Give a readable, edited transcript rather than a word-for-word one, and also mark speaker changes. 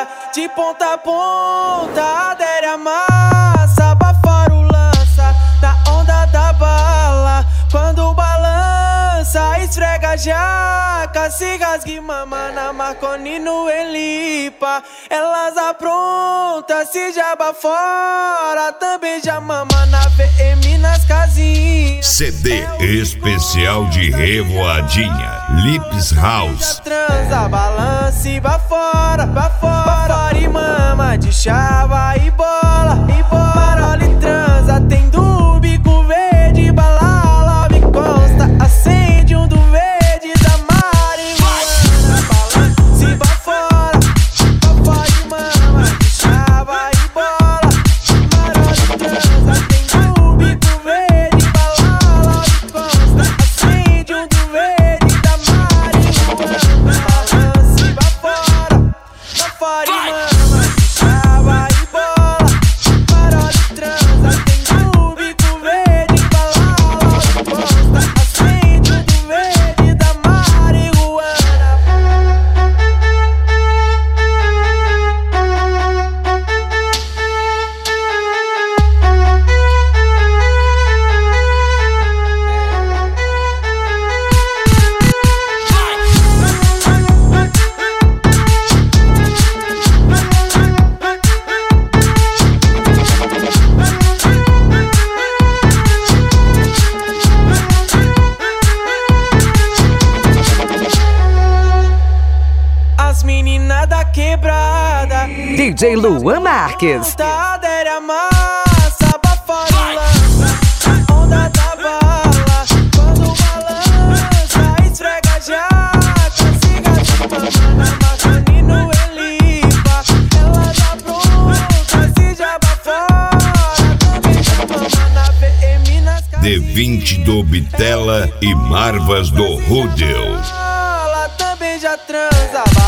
Speaker 1: quebrada, de ponta a ponta, adere a massa, abafora o lança, na onda da bala. Quando balança, esfrega a jaca, se rasgue mama na Marconi no Elipa. Elas aprontam, se jaba fora, também já mama na VM nas casinhas.
Speaker 2: CD especial de Revoadinha, Lips House.
Speaker 1: Transa, balança e vai fora, e mama de chava e bola, Marola e transa, tem do bico verde, balala, me consta, acende um do verde da marihuana. Balança e vai fora e mama de chava e bola, Marola e transa, tem do bico verde, balala, me consta, acende um do verde da marihuana. Balança e vai fora e mama de chava e bola, Marola e transa, tem do bico verde, balala, me consta, acende um do verde da marihuana. As meninas da quebrada,
Speaker 3: DJ Luan Marques.
Speaker 1: adere a massa, abafora o lança, na onda da bala. Quando balança, esfrega a jaca, siga de mama na Marconi no Elipa. Elas aprontam, se jaba fora, também já mama na VM nas
Speaker 2: D20 do Bitela e Marvas do Rudel.
Speaker 1: Ela também já transa.